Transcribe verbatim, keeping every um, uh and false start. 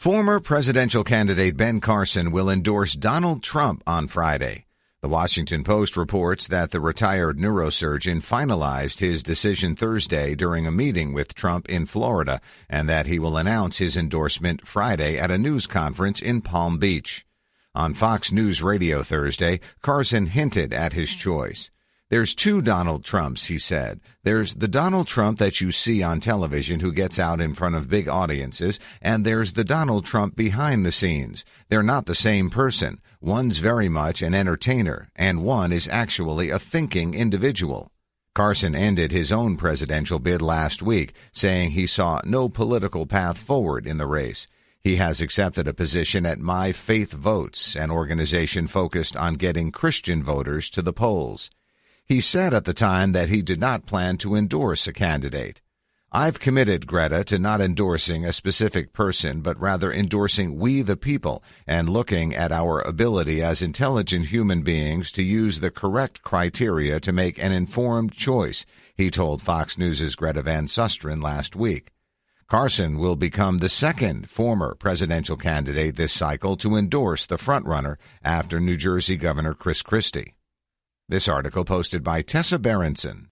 Former presidential candidate Ben Carson will endorse Donald Trump on Friday. The Washington Post reports that the retired neurosurgeon finalized his decision Thursday during a meeting with Trump in Florida, and that he will announce his endorsement Friday at a news conference in Palm Beach. On Fox News Radio Thursday, Carson hinted at his choice. There's two Donald Trumps, he said. There's the Donald Trump that you see on television who gets out in front of big audiences, and there's the Donald Trump behind the scenes. They're not the same person. One's very much an entertainer, and one is actually a thinking individual. Carson ended his own presidential bid last week, saying he saw no political path forward in the race. He has accepted a position at My Faith Votes, an organization focused on getting Christian voters to the polls. He said at the time that he did not plan to endorse a candidate. I've committed, Greta, to not endorsing a specific person, but rather endorsing we the people and looking at our ability as intelligent human beings to use the correct criteria to make an informed choice, he told Fox News' Greta Van Susteren last week. Carson will become the second former presidential candidate this cycle to endorse the frontrunner after New Jersey Governor Chris Christie. This article posted by Tessa Berenson.